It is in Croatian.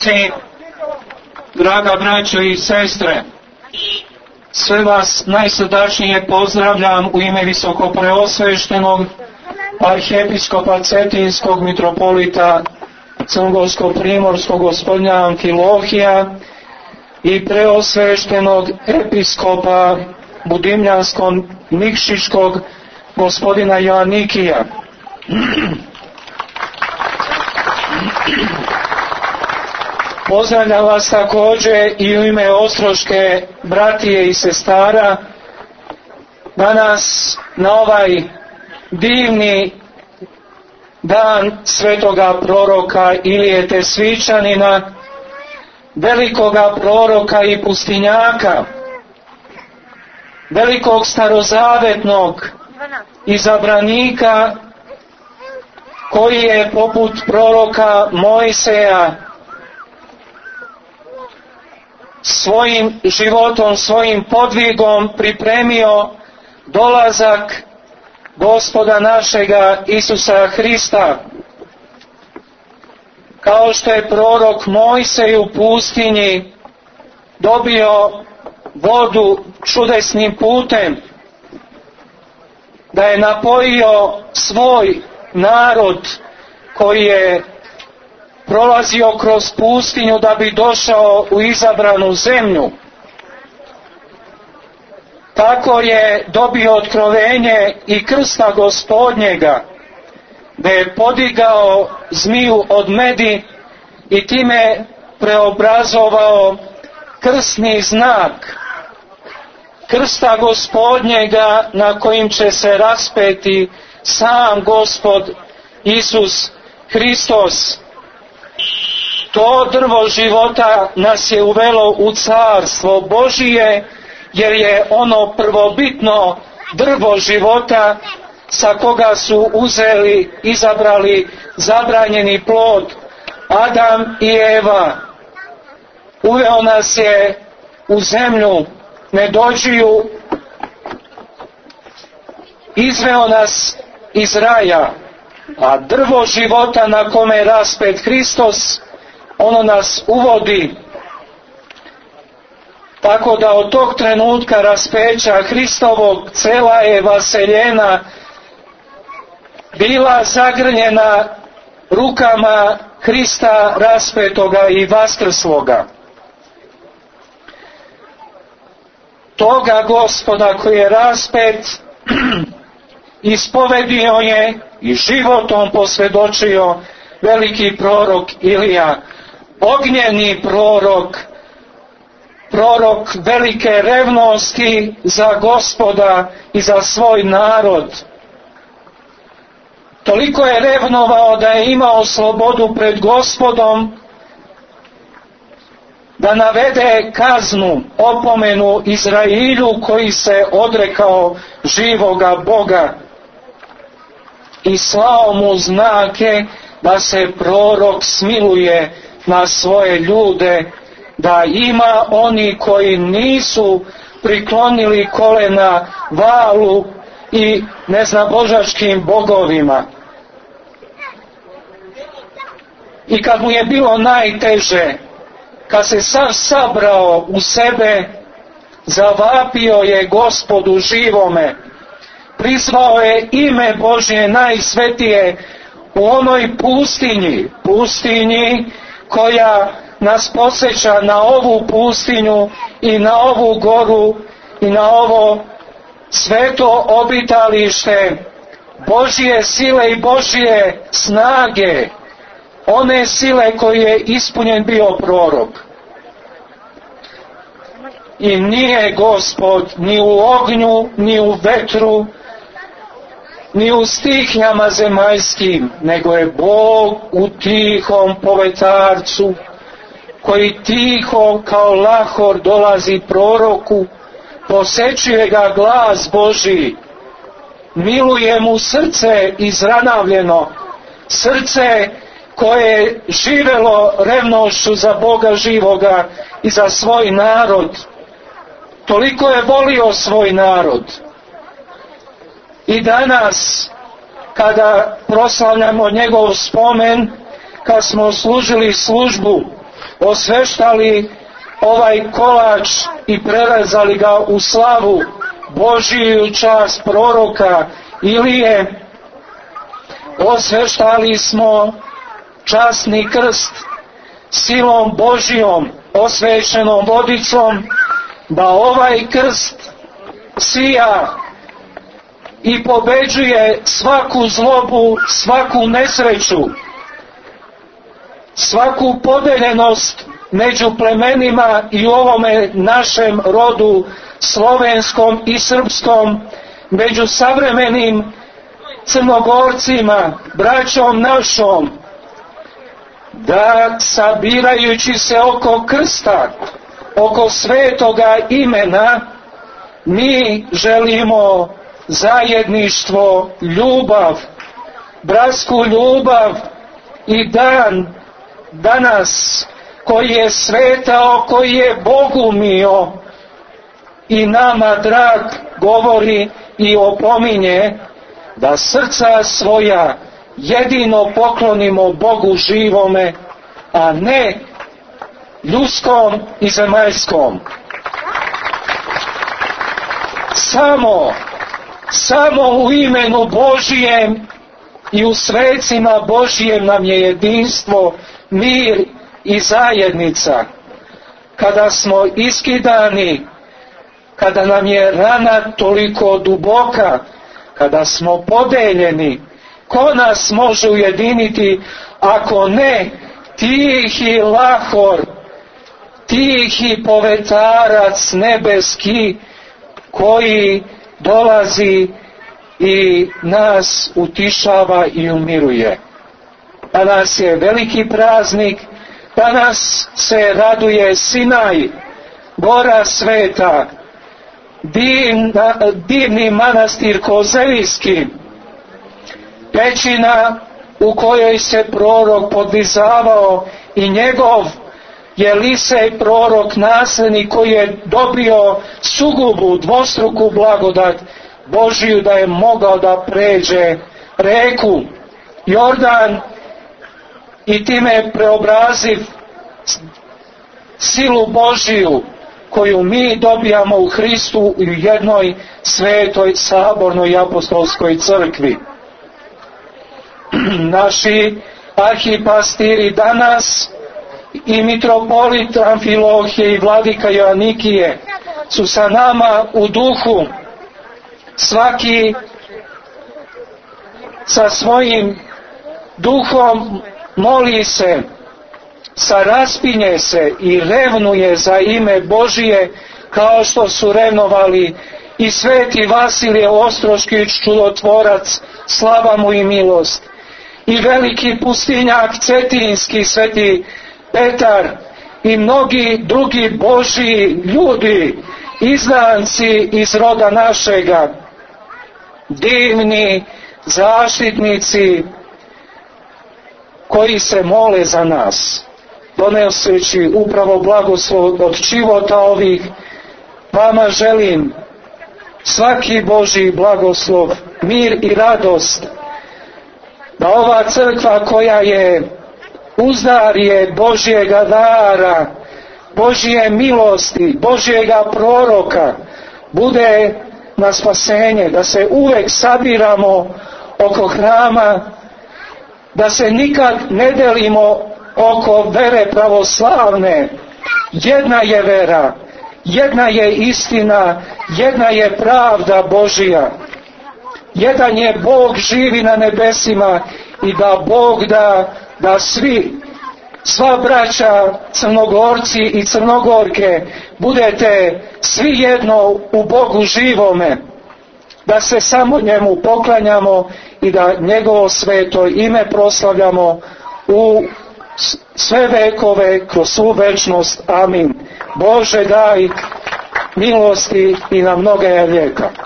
sestri, draga braćo i sestre, sve vas najsrdačnije pozdravljam u ime visokopreosveštenog arhiepiskopa Cetinskog mitropolita Crnogorsko-primorskog gospodina Amfilohija i preosveštenog episkopa Budimljansko-Nikšićkog gospodina Joannikija. Pozdravljam vas također i u ime ostroške bratije i sestara danas na ovaj divni dan svetoga proroka Ilije Tesvićanina, velikoga proroka i pustinjaka, velikog starozavetnog izabranika koji je poput proroka Mojseja svojim životom, svojim podvigom pripremio dolazak Gospoda našega Isusa Hrista. Kao što je prorok Mojsej u pustinji dobio vodu čudesnim putem, da je napojio svoj narod koji je prolazio kroz pustinju da bi došao u izabranu zemlju. Tako je dobio otkrovenje i krsta Gospodnjega, da je podigao zmiju od medi i time preobrazovao krstni znak krsta Gospodnjega na kojim će se raspeti sam Gospod Isus Hristos. To drvo života nas je uvelo u carstvo Božije, jer je ono prvobitno drvo života sa koga su uzeli, izabrali zabranjeni plod Adam i Eva. Uveo nas je u zemlju nedođiju, izveo nas iz raja, a drvo života na kome je raspet Hristos, ono nas uvodi. Tako da od tog trenutka raspeća Hristovog cela je vaseljena bila zagrljena rukama Hrista raspetoga i vaskrsloga. Toga Gospoda koji je raspet ispovedio je i životom posvjedočio veliki prorok Ilija, ognjeni prorok, prorok velike revnosti za Gospoda i za svoj narod. Toliko je revnovao da je imao slobodu pred Gospodom da navede kaznu, opomenu Izrailju koji se odrekao živoga Boga i slao mu znake da se prorok smiluje na svoje ljude, da ima oni koji nisu priklonili kolena Valu i neznabožačkim bogovima. I kad mu je bilo najteže, kad se sav sabrao u sebe, zavapio je Gospodu živome, prizvao je ime Božje najsvetije u onoj pustinji koja nas podsjeća na ovu pustinju i na ovu goru i na ovo sveto obitalište Božje sile i Božje snage, one sile koje je ispunjen bio prorok. I nije Gospod ni u ognju, ni u vetru, ni u stihnjama zemaljskim, nego je Bog u tihom povetarcu, koji tiho kao lahor dolazi proroku, posećuje ga glas Božji, miluje mu srce izranavljeno, srce koje je živelo revnošću za Boga živoga i za svoj narod. Toliko je volio svoj narod. I danas, kada proslavljamo njegov spomen, kad smo služili službu osveštali ovaj kolač i prerezali ga u slavu Božiju čast proroka Ilije. Osveštali smo časni krst silom Božijom, osvećenom vodicom, da ovaj krst sija i pobeđuje svaku zlobu, svaku nesreću, svaku podeljenost među plemenima i u ovome našem rodu slovenskom i srpskom, među savremenim Crnogorcima, braćom našom, da sabirajući se oko krsta, oko svetoga imena, mi želimo zajedništvo, ljubav, bratsku ljubav i danas koji je svetao, koji je Bogu mio i nama drag, govori i opominje da srca svoja jedino poklonimo Bogu živome, a ne ljudskom i zemaljskom. Samo u imenu Božijem i u svecima Božijem nam je jedinstvo, mir i zajednica. Kada smo iskidani, kada nam je rana toliko duboka, kada smo podeljeni, ko nas može ujediniti ako ne tihi Lahor, tihi povetarac nebeski koji dolazi i nas utišava i umiruje. Danas je veliki praznik, danas se raduje Sinaj, gora sveta, divni manastir Kozelijski, pećina u kojoj se prorok podvizavao i njegov je Elisej prorok nasljednik koji je dobio sugubu, dvostruku blagodat Božiju da je mogao da pređe reku Jordan i time preobraziv silu Božiju koju mi dobijamo u Hristu i u jednoj svetoj, sabornoj i apostolskoj crkvi. Naši arhipastiri danas i mitropolit Amfilohije i vladika Joanikije su sa nama u duhu, svaki sa svojim duhom moli se, saraspinje se i revnuje za ime Božije kao što su revnovali i sveti Vasilije Ostroški čudotvorac, slava mu i milost, i veliki pustinjak Cetinski sveti Petar i mnogi drugi Božji ljudi, izdanci iz roda našega, divni zaštitnici koji se mole za nas, donoseći upravo blagoslov od života ovih. Vama želim svaki Božji blagoslov, mir i radost, da ova crkva koja je uzdarje Božjega dara, Božje milosti, Božjega proroka, bude na spasenje, da se uvek sabiramo oko hrama, da se nikad ne delimo oko vere pravoslavne. Jedna je vera, jedna je istina, jedna je pravda Božja. Jedan je Bog živi na nebesima i da Bog da sva braća Crnogorci i Crnogorke budete svi jedno u Bogu živome, da se samo njemu poklanjamo i da njegovo sveto ime proslavljamo u sve vekove kroz svu večnost. Amin. Bože, daj milosti i na mnoga vijeka.